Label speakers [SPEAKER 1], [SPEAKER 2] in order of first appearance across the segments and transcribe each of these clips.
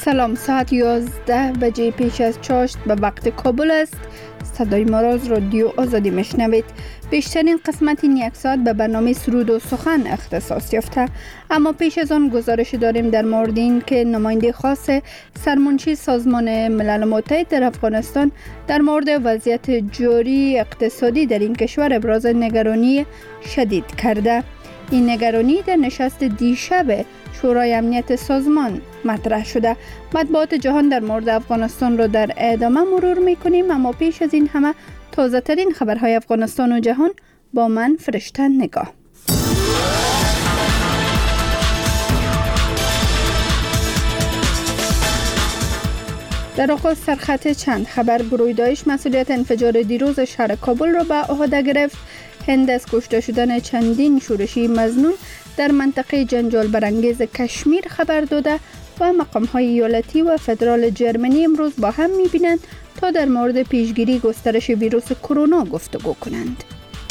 [SPEAKER 1] سلام، ساعت 11 بجه پیش از چاشت به وقت کابل است. صدای ما را از رادیو آزادی میشنوید. بیشترین قسمت این یک ساعت به برنامه سرود و سخن اختصاص یافته، اما پیش از آن گزارش داریم در مورد این که نماینده خاص سرمنشی سازمان ملل متحد در افغانستان در مورد وضعیت جاری اقتصادی در این کشور ابراز نگرانی شدید کرده. این نگرانی در نشست دیشب شورای امنیت سازمان مطرح شده. مطبوعات جهان در مورد افغانستان را در ادامه مرور میکنیم، اما پیش از این همه تازه ترین خبرهای افغانستان و جهان با من فرشته نگاه. در آغاز سرخط چند خبر. گروه داعش مسئولیت انفجار دیروز شهر کابل را به عهده گرفت. هند از کشته شدن چندین شورشی مظنون در منطقه جنجال برانگیز کشمیر خبر داده و مقام‌های ایالتی و فدرال جرمنی امروز با هم می‌بینند تا در مورد پیشگیری گسترش ویروس کرونا گفتگو کنند.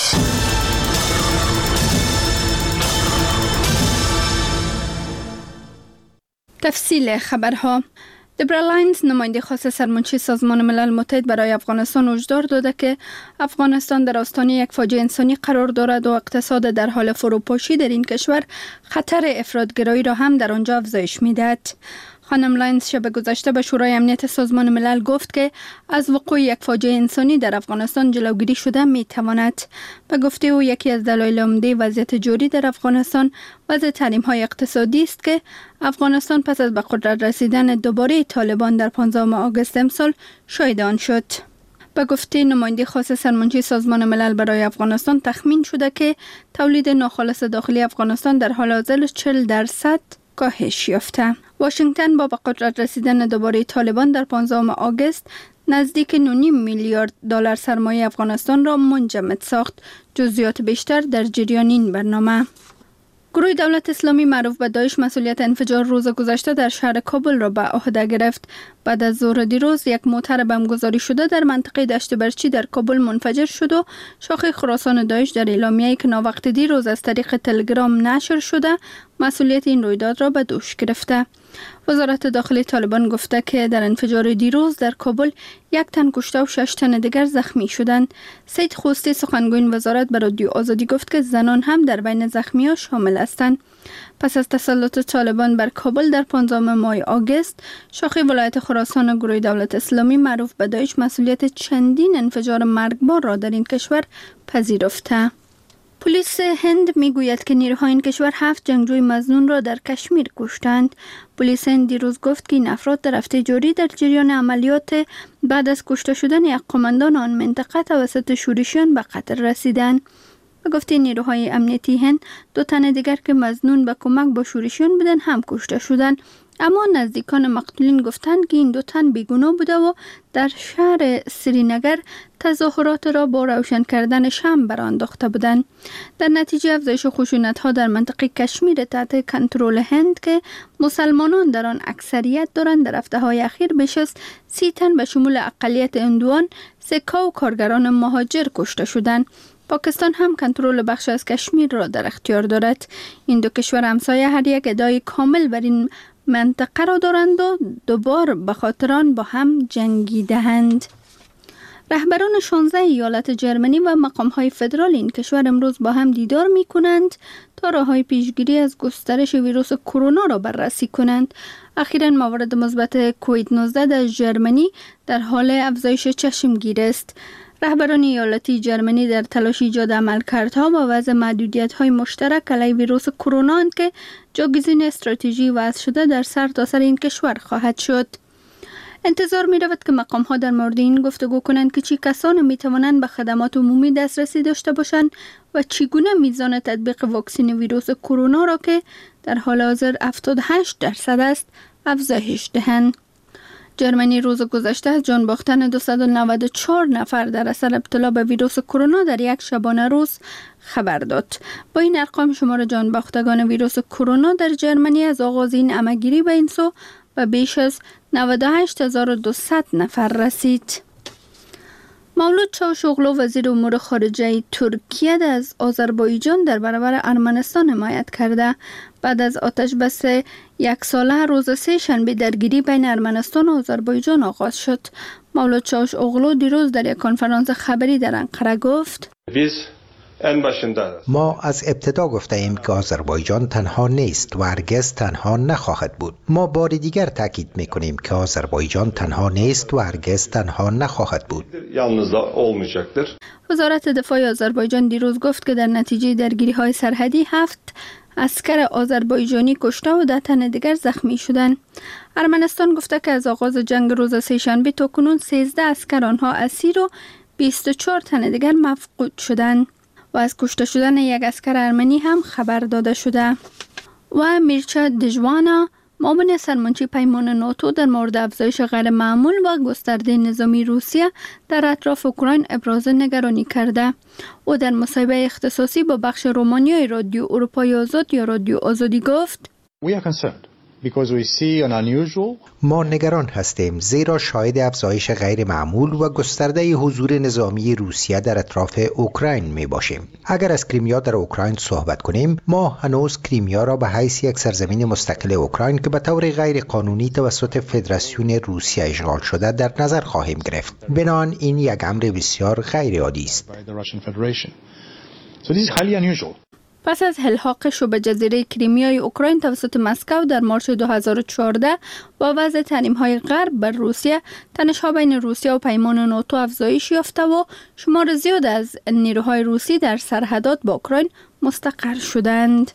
[SPEAKER 1] تفصیل خبرها. دبرا لاینز، نماینده خاص سرمنشی سازمان ملل متحد برای افغانستان، هشدار داده که افغانستان در آستانه یک فاجعه انسانی قرار دارد و اقتصاد در حال فروپاشی در این کشور خطر افراط‌گرایی را هم در آنجا افزایش می‌دهد. خانم لاینز شب گذشته به شورای امنیت سازمان ملل گفت که از وقوع یک فاجعه انسانی در افغانستان جلوگیری شده می‌تواند. به گفته او یکی از دلایل عمده وضعیت جاری در افغانستان وضع تحریم‌های اقتصادی است که افغانستان پس از به قدرت رسیدن دوباره طالبان در 15 آگوست امسال شاهد آن شد. به گفته نماینده خاص سرمنشی سازمان ملل برای افغانستان، تخمین شده که تولید ناخالص داخلی افغانستان در حال حاضر 40% کاهش یافته. واشنگتن با به قدرت رسیدن دوباره طالبان در 15 آگوست نزدیک 9.5 میلیارد دلار سرمایه افغانستان را منجمد ساخت. جزئیات بیشتر در جریان این برنامه. گروه دولت اسلامی معروف به داعش مسئولیت انفجار روز گذشته در شهر کابل را به عهده گرفت. بعد از ظهر دیروز یک موتر بمبگذاری شده در منطقه دشت برچی در کابل منفجر شد و شاخه خراسان داعش در اعلامیه‌ای که ناوقت دیروز از طریق تلگرام نشر شده مسئولیت این رویداد را به دوش گرفته. وزارت داخلی طالبان گفته که در انفجار دیروز در کابل 1 تن کشته و 6 تن دیگر زخمی شدند. سید خوستی، سخنگوی وزارت، به رادیو آزادی گفت که زنان هم در بین زخمی‌ها شامل هستند. پس از تسلط طالبان بر کابل در 15 ماه آگوست، شاخه ولایت خراسان گروه دولت اسلامی معروف به داعش مسئولیت چندین انفجار مرگبار را در این کشور پذیرفته. پلیس هند میگوید که نیروهای این کشور 7 جنگجوی مظنون را در کشمیر کشتند. پلیس هند دیروز گفت که این افراد در هفته جاری در جریان عملیات بعد از کشته شدن یک قماندان آن منطقه توسط شورشیان به قتل رسیدند. به گفته نیروهای امنیتی هند، 2 تن دیگر که مظنون به کمک با شورشیان بودند هم کشته شدند، اما نزدیکان مقتولین گفتند که این 2 تن بیگناه بوده و در شهر سرینگر تظاهرات را با روشن کردن شمع برانداخته بودند. در نتیجه افزایش خشونت‌ها در منطقه کشمیر تحت کنترل هند که مسلمانان در آن اکثریت دارند، در هفته‌های اخیر بیش از 30 تن به شمول اقلیت هندوان، سکا و کارگران مهاجر کشته شدند. پاکستان هم کنترل بخش از کشمیر را در اختیار دارد. این 2 کشور همسایه هر یک ادعای کامل بر این منطقه را دارند و دوبار به خاطر آن با هم جنگیده‌اند. رهبران 16 ایالت جرمنی و مقام‌های فدرال این کشور امروز با هم دیدار می‌کنند تا راه‌های پیشگیری از گسترش ویروس کرونا را بررسی کنند. اخیراً موارد مثبت کووید 19 در جرمنی در حال افزایش چشمگیر است. رهبران ایالتی جرمنی در تلاش ایجاد عملکردها با وضع محدودیت‌های مشترک علیه ویروس کرونا اند که جایگزین استراتژی وضع شده در سرتاسر این کشور خواهد شد. انتظار می رود که مقام‌ها در مورد این گفتگو کنند که چه کسانی می توانند به خدمات عمومی دسترسی داشته باشند و چگونه میزان تطبیق واکسن ویروس کرونا را که در حال حاضر 78% است افزایش دهند. جرمنی روز گذشته از جان باختن 294 نفر در اثر ابتلا به ویروس کرونا در یک شبانه روز خبر داد. با این ارقام شمار جان باختگان ویروس کرونا در جرمنی از آغاز این عمه‌گیری به این سو به بیش از 98200 نفر رسید. مولود چاوشوغلو وزیر امور خارجه ترکیه از آذربایجان در برابر ارمنستان حمایت کرده. بعد از آتش بس یک ساله روز سه شنبه درگیری بین ارمنستان و آذربایجان آغاز شد. مولود چاوشوغلو دیروز در یک کنفرانس خبری در انقره گفت:
[SPEAKER 2] ما از ابتدا گفته ایم که آذربایجان تنها نیست و هرگز تنها نخواهد بود. ما بار دیگر تاکید میکنیم که آذربایجان تنها نیست و هرگز تنها نخواهد بود.
[SPEAKER 1] وزارت دفاع آذربایجان دیروز گفت که در نتیجه درگیری‌های سرحدی 7 عسکر آذربایجانی کشته و 10 تن دیگر زخمی شدند. ارمنستان گفته که از آغاز جنگ روز سه شنبه تا کنون 13 عسکر آنها اسیر و 24 تن دیگر مفقود شدند و از کشته شدن یک عسکر ارمنی هم خبر داده شده. و میرچا دژوانا معاون سرمنشی پیمان ناتو در مورد افزایش غیر معمول و گسترده نظامی روسیه در اطراف اوکراین ابراز نگرانی کرده. او در مصاحبه اختصاصی با بخش رومانیایی رادیو اروپای آزاد یا رادیو آزادی گفت:
[SPEAKER 2] ما نگران هستیم زیرا شاهد افزایش غیر معمول و گسترده حضور نظامی روسیه در اطراف اوکراین می باشیم. اگر از کریمیا در اوکراین صحبت کنیم، ما هنوز کریمیا را به حیث یک سرزمین مستقل اوکراین که به طور غیر قانونی توسط فدراسیون روسیه اشغال شده در نظر خواهیم گرفت. بنابراین این یک امر بسیار غیر عادی است.
[SPEAKER 1] پس از الحاق شبه جزیره کریمیای اوکراین توسط مسکو در مارس 2014 با وضع تحریم‌های غرب بر روسیه، تنش‌ها بین روسیه و پیمان ناتو افزایش یافته و شمار زیاد از نیروهای روسی در سرحدات با اوکراین مستقر شدند.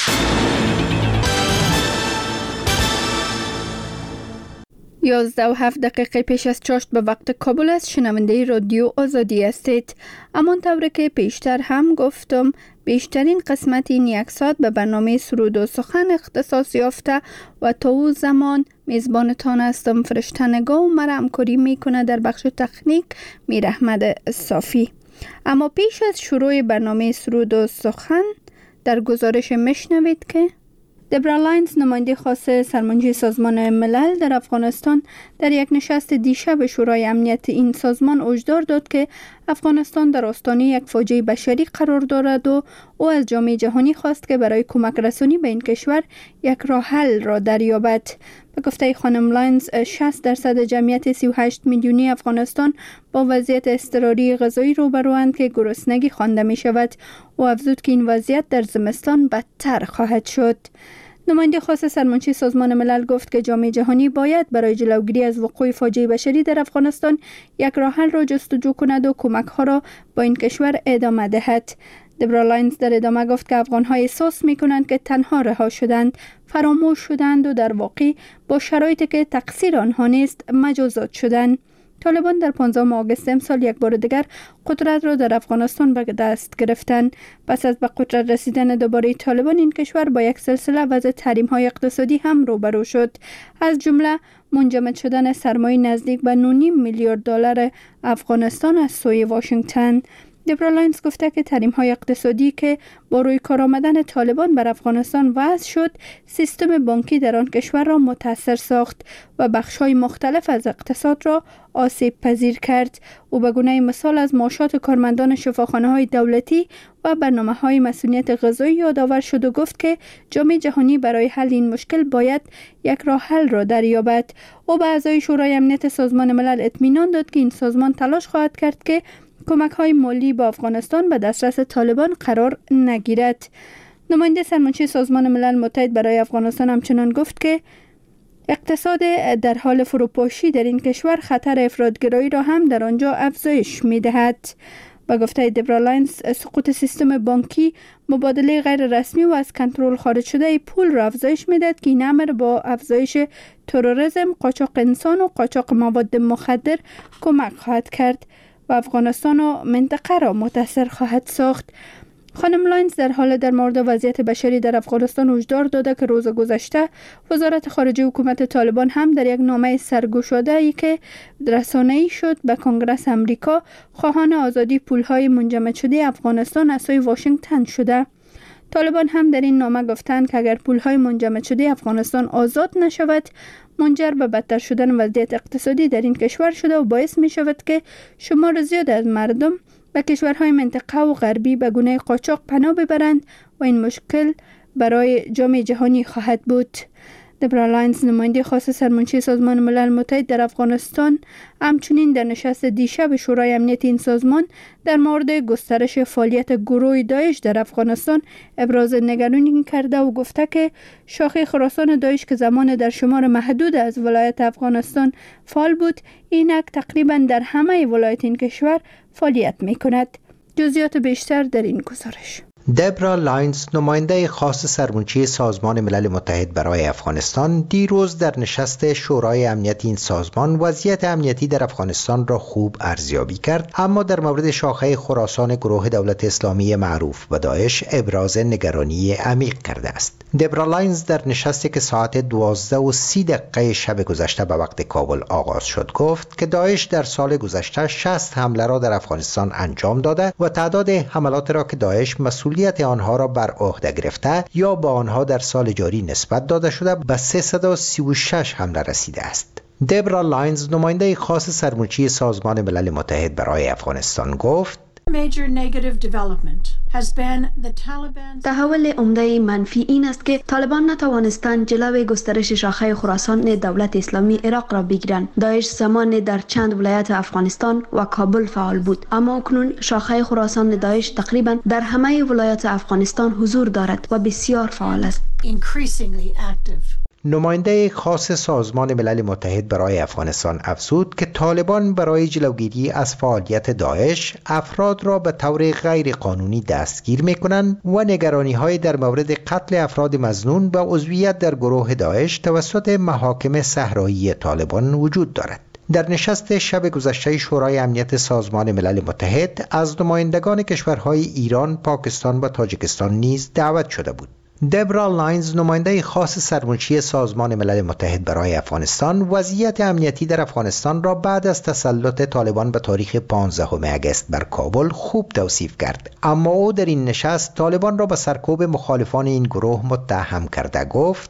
[SPEAKER 1] 11:07 پیش از چاشت به وقت کابل است. شنونده رادیو آزادی هستید. امان طوری که پیشتر هم گفتم، بیشترین قسمت این یک ساعت به برنامه سرود و سخن اختصاص یافته و تا او زمان میزبانتان هستم. فرشته نگاه و مرا همکاری میکنه در بخش تکنیک میر احمد صافی. اما پیش از شروع برنامه سرود و سخن در گزارش میشنوید که دبرا لاینز نماینده خاص سرمنشی سازمان ملل در افغانستان در یک نشست دیشب شورای امنیت این سازمان هشدار داد که افغانستان در آستانه یک فاجعه بشری قرار دارد و او از جامعه جهانی خواست که برای کمک رسانی به این کشور یک راه حل را دریابد. به گفته خانم لاینز 60% جمعیت 38 میلیونی افغانستان با وضعیت اضطراری غذایی روبروند که گرسنگی خوانده می شود و افزود که این وضعیت در زمستان بدتر خواهد شد. نماینده خاص سرمنشی سازمان ملل گفت که جامعه جهانی باید برای جلوگیری از وقوع فاجعه بشری در افغانستان یک راه حل را جستجو کند و کمک ها را با این کشور ادامه دهد. دبرا لاینز در ادامه گفت که افغان‌ها احساس می‌کنند که تنها رها شدند، فراموش شدند و در واقع با شرایطی که تقصیر آنها نیست مجازات شدند. طالبان در 15 آگوست امسال یک بار دیگر قدرت را در افغانستان به دست گرفتند. پس از به قدرت رسیدن دوباره طالبان، این کشور با یک سلسله وضع تحریم‌های اقتصادی هم روبرو شد، از جمله منجمد شدن سرمایه نزدیک به 9.5 میلیارد دلار افغانستان از سوی واشنگتن. دبرا لاینز گفته که تحریم‌های اقتصادی که با روی کار آمدن طالبان بر افغانستان وضع شد، سیستم بانکی در آن کشور را متاثر ساخت و بخش‌های مختلف از اقتصاد را آسیب پذیر کرد. او به گونه مثال از معاشات کارمندان شفاخانه‌های دولتی و برنامه‌های مسئولیت غذایی یادآور شد و گفت که جامعه جهانی برای حل این مشکل باید یک راه حل را دریابد. او به اعضای شورای امنیت سازمان ملل اطمینان داد که این سازمان تلاش خواهد کرد که کمک‌های مالی با افغانستان به دسترس طالبان قرار نگیرد. نماینده سرمنشی سازمان ملل متحد برای افغانستان همچنان گفت که اقتصاد در حال فروپاشی در این کشور خطر افراط‌گرایی را هم در آنجا افزایش می‌دهد. با گفته دبرا لاینز، سقوط سیستم بانکی، مبادله غیر رسمی و از کنترل خارج شده پول را افزایش می‌دهد که این امر با افزایش تروریسم، قاچاق انسان و قاچاق مواد مخدر کمک خواهد کرد و افغانستان و منطقه را متاثر خواهد ساخت. خانم لاینز در مورد وضعیت بشری در افغانستان هشدار داده که روز گذشته وزارت خارجه حکومت طالبان هم در یک نامه سرگشاده‌ای که رسانه‌ای شد به کنگره آمریکا خواهان آزادی پول‌های منجمد شده افغانستان از سوی واشنگتن شده. طالبان هم در این نامه گفتند که اگر پولهای منجمد شده افغانستان آزاد نشود، منجر به بدتر شدن وضعیت اقتصادی در این کشور شده و باعث می شود که شمار زیاد از مردم به کشورهای منطقه و غربی به گونه قاچاق پناه ببرند و این مشکل برای جامعه جهانی خواهد بود. دبرا لاینز، نماینده خاص سرمنشی سازمان ملل متحد در افغانستان، همچنین در نشست دیشب شورای امنیت این سازمان در مورد گسترش فعالیت گروه داعش در افغانستان ابراز نگرانی کرده و گفته که شاخه خراسان داعش که زمان در شمار محدود از ولایت افغانستان فعال بود، اینک تقریبا در همه ولایت این کشور فعالیت می کند. جزئیات بیشتر در این گزارش.
[SPEAKER 2] دبرا لاینز، نماینده خاص سرمنشی سازمان ملل متحد برای افغانستان، دیروز در نشست شورای امنیت این سازمان وضعیت امنیتی در افغانستان را خوب ارزیابی کرد، اما در مورد شاخه خراسان گروه دولت اسلامی معروف به داعش ابراز نگرانی عمیق کرده است. دبرا لاینز در نشستی که ساعت 12:30 شب گذشته به وقت کابل آغاز شد گفت که داعش در سال گذشته 60 حمله را در افغانستان انجام داده و تعداد حملات را که داعش مسئولیت آنها را بر عهده گرفته یا با آنها در سال جاری نسبت داده شده به 336 حمله رسیده است. دبرا لاینز، نماینده خاص سرمنشی سازمان ملل متحد برای افغانستان گفت
[SPEAKER 3] تحول عمده منفی این است که طالبان نتوانستند جلوی گسترش شاخه خراسان دولت اسلامی عراق را بگیرند. داعش زمان در چند ولایت افغانستان و کابل فعال بود، اما اکنون شاخه خراسان داعش تقریبا در همه ولایت افغانستان حضور دارد و بسیار فعال است.
[SPEAKER 2] نماینده خاص سازمان ملل متحد برای افغانستان افزود که طالبان برای جلوگیری از فعالیت داعش افراد را به طور غیر قانونی دستگیر می‌کنند و نگرانی‌های در مورد قتل افراد مظنون به عضویت در گروه داعش توسط محاکم صحرایی طالبان وجود دارد. در نشست شب گذشته شورای امنیت سازمان ملل متحد از نمایندگان کشورهای ایران، پاکستان و تاجیکستان نیز دعوت شده بود. دبرا لاینز، نماینده خاص سرمنشی سازمان ملل متحد برای افغانستان، وضعیت امنیتی در افغانستان را بعد از تسلط طالبان به تاریخ 15 اگست بر کابل خوب توصیف کرد، اما او در این نشست طالبان را به سرکوب مخالفان این گروه متهم کرده گفت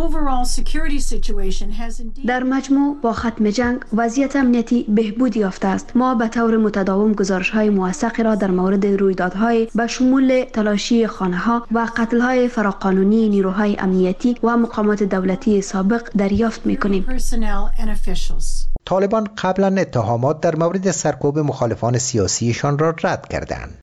[SPEAKER 3] در مجموع با ختم جنگ وضعیت امنیتی بهبود یافته است. ما به طور متداوم گزارش‌های موثقی را در مورد رویدادهای به شمول تلاشی خانه‌ها و قتل‌های فراقانونی نیروهای امنیتی و مقامات دولتی سابق دریافت می‌کنیم.
[SPEAKER 2] طالبان قبلا اتهامات در مورد سرکوب مخالفان سیاسیشان را رد کردند.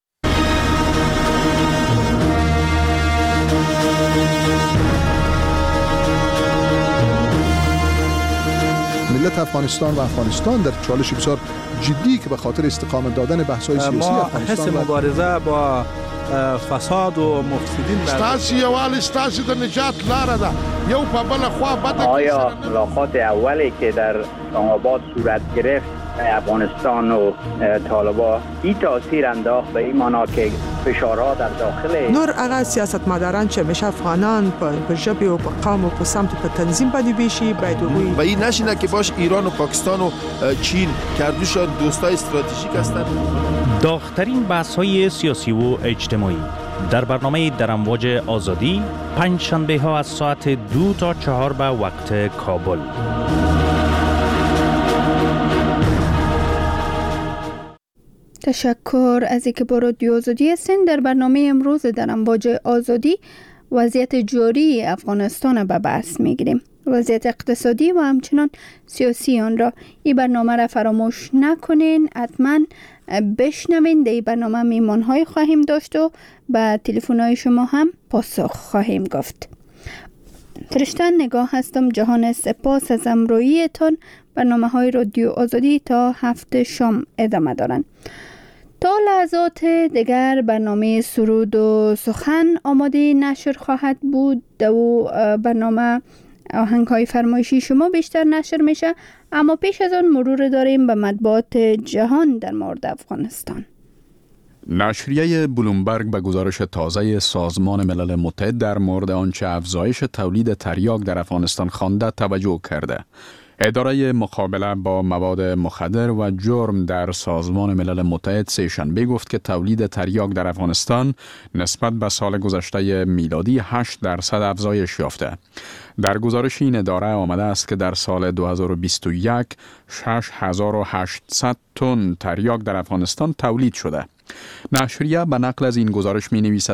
[SPEAKER 4] ملت افغانستان و افغانستان در چالش بسیار جدی که به خاطر استقامت دادن بحث‌های سیاسی افغانستان
[SPEAKER 5] ما مبارزه با فساد و مفسدین
[SPEAKER 6] ستاسي یوال ستاسي د نجات لاره ده یو په بل خوا بده.
[SPEAKER 7] آیا ملاقات اولی که در آباد صورت گرفت افغانستان و طالبان این تاثیر انداخت به این معنا که فشارها در داخل
[SPEAKER 8] نور هغه سیاستمداران چې همیشه افغانان په ژبې او په قوم او په سمت په تنظیم باندې بیشي باید وګوري
[SPEAKER 6] و این نشینه که باش ایران و پاکستان و چین کردوشان دوستای استراتژیک هستند.
[SPEAKER 9] داغ‌ترین بحث‌های سیاسی و اجتماعی در برنامه در امواج آزادی پنج شنبه ها از ساعت 2 تا 4 به وقت کابل.
[SPEAKER 1] تشکر از اینکه با رادیو آزادی هستین. در برنامه امروز در امواج آزادی وضعیت جاری افغانستان به بحث میگیریم، وضعیت اقتصادی و همچنان سیاسی آن را. این برنامه را فراموش نکنین، حتما بشنوین. در این برنامه میمان‌های خواهیم داشت و به تلفن‌های شما هم پاسخ خواهیم گفت. فرشته نگاه هستم. جهان سپاس از همراهیتان. برنامه‌های رادیو آزادی تا 7 شام ادامه دارند. تا لحظات دیگر برنامه سرود و سخن آماده نشر خواهد بود و برنامه آهنگ‌های فرمایشی شما بیشتر نشر میشه، اما پیش از آن مرور داریم به مطبوعات جهان در مورد افغانستان.
[SPEAKER 10] نشریه بلومبرگ به گزارش تازه سازمان ملل متحد در مورد آنچه افزایش تولید تریاک در افغانستان خوانده توجه کرده. اداره مقابله با مواد مخدر و جرم در سازمان ملل متحد سه‌شنبه گفت که تولید تریاک در افغانستان نسبت به سال گذشته میلادی 8% افزایش یافته. در گزارش این اداره آمده است که در سال 2021 6800 تن تریاک در افغانستان تولید شده. نشریه به نقل از این گزارش می نویسد